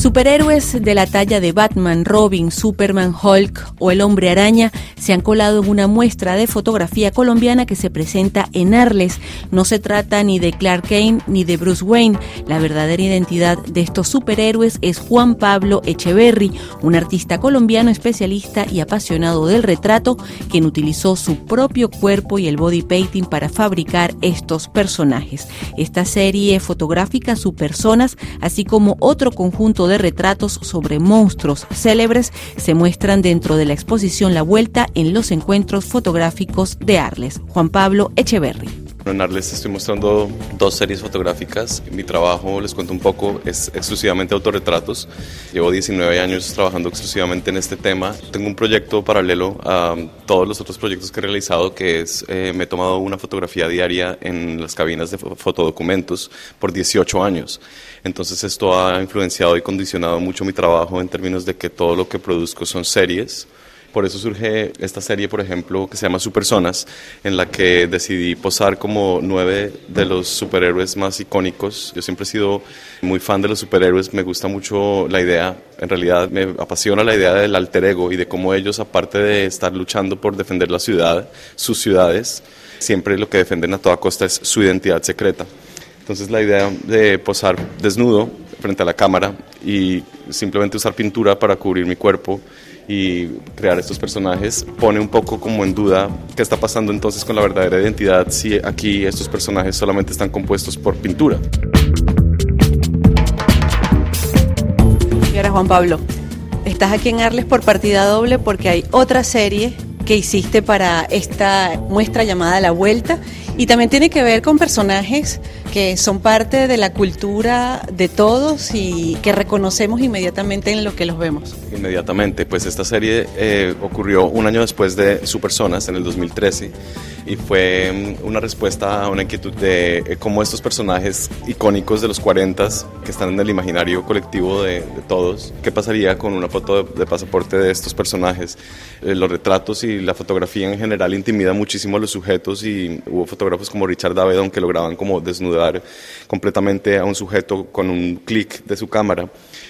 Superhéroes de la talla de Batman, Robin, Superman, Hulk o el Hombre Araña se han colado en una muestra de fotografía colombiana que se presenta en Arles. No se trata ni de Clark Kent ni de Bruce Wayne. La verdadera identidad de estos superhéroes es Juan Pablo Echeverry, un artista colombiano especialista y apasionado del retrato, quien utilizó su propio cuerpo y el body painting para fabricar estos personajes. Esta serie fotográfica, Supersonas, así como otro conjunto de retratos sobre monstruos célebres, se muestran dentro de la exposición La Vuelta en los encuentros fotográficos de Arles. Juan Pablo Echeverry. En Arles estoy mostrando 2 series fotográficas. Mi trabajo, les cuento un poco, es exclusivamente autorretratos. Llevo 19 años trabajando exclusivamente en este tema. Tengo un proyecto paralelo a todos los otros proyectos que he realizado, que es, me he tomado una fotografía diaria en las cabinas de fotodocumentos por 18 años. Entonces esto ha influenciado y condicionado mucho mi trabajo en términos de que todo lo que produzco son series. Por eso surge esta serie, por ejemplo, que se llama Supersonas, en la que decidí posar como 9 de los superhéroes más icónicos. Yo siempre he sido muy fan de los superhéroes, me gusta mucho la idea, en realidad me apasiona la idea del alter ego y de cómo ellos, aparte de estar luchando por defender la ciudad, sus ciudades, siempre lo que defienden a toda costa es su identidad secreta. Entonces la idea de posar desnudo frente a la cámara y simplemente usar pintura para cubrir mi cuerpo y crear estos personajes pone un poco como en duda qué está pasando entonces con la verdadera identidad si aquí estos personajes solamente están compuestos por pintura. Y ahora, Juan Pablo, estás aquí en Arles por partida doble porque hay otra serie que hiciste para esta muestra llamada La Vuelta, y también tiene que ver con personajes que son parte de la cultura de todos y que reconocemos inmediatamente en lo que los vemos. Inmediatamente, pues esta serie ocurrió un año después de Supersonas, en el 2013, y fue una respuesta a una inquietud de cómo estos personajes icónicos de los 40s, que están en el imaginario colectivo de todos, qué pasaría con una foto de pasaporte de estos personajes. Los retratos y la fotografía en general intimida muchísimo a los sujetos, y hubo fotógrafos como Richard Avedon que lograban como desnudar completamente a un sujeto con un clic de su cámara.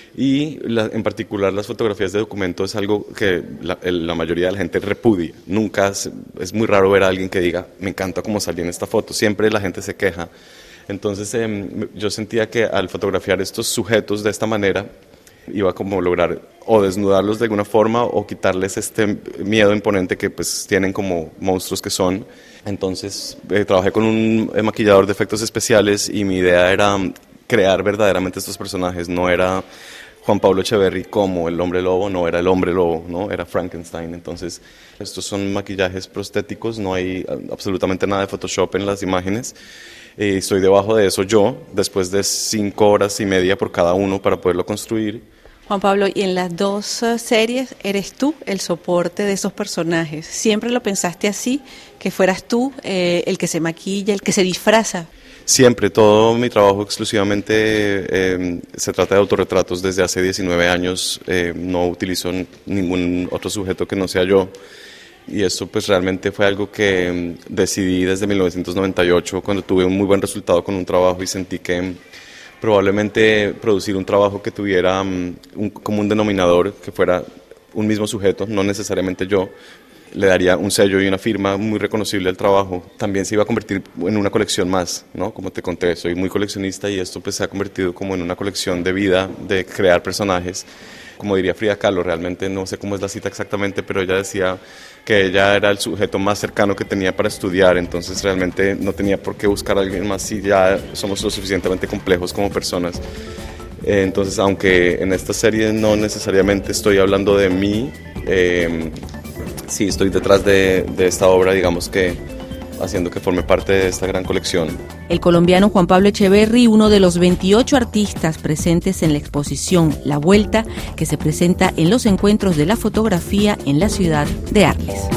Y en particular las fotografías de documento es algo que la mayoría de la gente repudia. Nunca es muy raro ver a alguien que diga, me encanta cómo salí en esta foto. Siempre la gente se queja. Entonces yo sentía que al fotografiar estos sujetos de esta manera iba como lograr o desnudarlos de alguna forma o quitarles este miedo imponente que pues tienen como monstruos que son. Entonces trabajé con un maquillador de efectos especiales y mi idea era crear verdaderamente estos personajes. No era Juan Pablo Echeverry como el hombre lobo, no era el hombre lobo, ¿no? Era Frankenstein. Entonces estos son maquillajes prostéticos, no hay absolutamente nada de Photoshop en las imágenes. Estoy debajo de eso yo, después de 5 horas y media por cada uno para poderlo construir. Juan Pablo, y en las 2 series eres tú el soporte de esos personajes. ¿Siempre lo pensaste así, que fueras tú el que se maquilla, el que se disfraza? Siempre, todo mi trabajo exclusivamente se trata de autorretratos desde hace 19 años. No utilizo ningún otro sujeto que no sea yo. Y esto pues realmente fue algo que decidí desde 1998, cuando tuve un muy buen resultado con un trabajo y sentí que probablemente producir un trabajo que tuviera un común denominador, que fuera un mismo sujeto, no necesariamente yo, le daría un sello y una firma muy reconocible al trabajo. También se iba a convertir en una colección más, ¿no? Como te conté, soy muy coleccionista y esto pues se ha convertido como en una colección de vida, de crear personajes. Como diría Frida Kahlo, realmente no sé cómo es la cita exactamente, pero ella decía que ella era el sujeto más cercano que tenía para estudiar, entonces realmente no tenía por qué buscar a alguien más si ya somos lo suficientemente complejos como personas. Entonces, aunque en esta serie no necesariamente estoy hablando de mí, sí estoy detrás de esta obra, digamos que haciendo que forme parte de esta gran colección. El colombiano Juan Pablo Echeverry, uno de los 28 artistas presentes en la exposición La Vuelta, que se presenta en los encuentros de la fotografía en la ciudad de Arles.